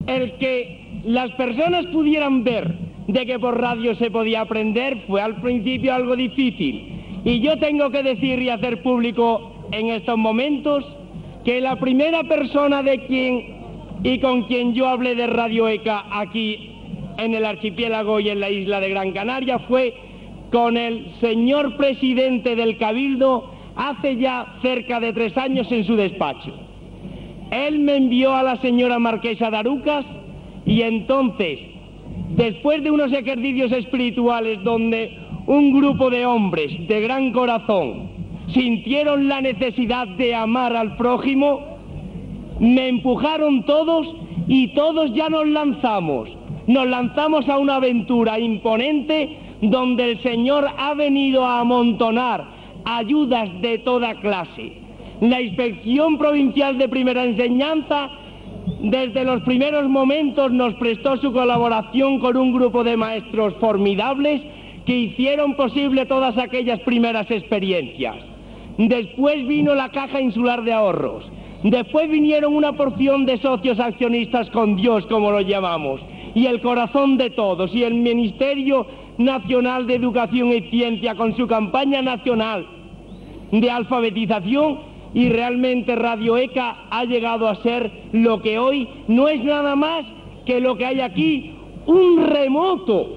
el que las personas pudieran ver de que por radio se podía aprender fue al principio algo difícil. Y yo tengo que decir y hacer público en estos momentos que la primera persona de quien y con quien yo hablé de Radio ECA aquí en el archipiélago y en la isla de Gran Canaria fue con el señor presidente del Cabildo hace ya cerca de 3 años en su despacho. Él me envió a la señora marquesa de Arucas y entonces, después de unos ejercicios espirituales donde un grupo de hombres de gran corazón sintieron la necesidad de amar al prójimo, me empujaron todos y todos ya nos lanzamos a una aventura imponente donde el Señor ha venido a amontonar ayudas de toda clase. La Inspección Provincial de Primera Enseñanza desde los primeros momentos nos prestó su colaboración con un grupo de maestros formidables que hicieron posible todas aquellas primeras experiencias. Después vino la Caja Insular de Ahorros, después vinieron una porción de socios accionistas con Dios, como lo llamamos, y el corazón de todos, y el Ministerio Nacional de Educación y Ciencia con su campaña nacional de alfabetización, y realmente Radio ECA ha llegado a ser lo que hoy no es nada más que lo que hay aquí, un remoto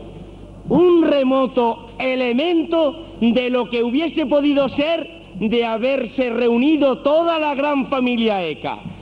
elemento de lo que hubiese podido ser de haberse reunido toda la gran familia ECA.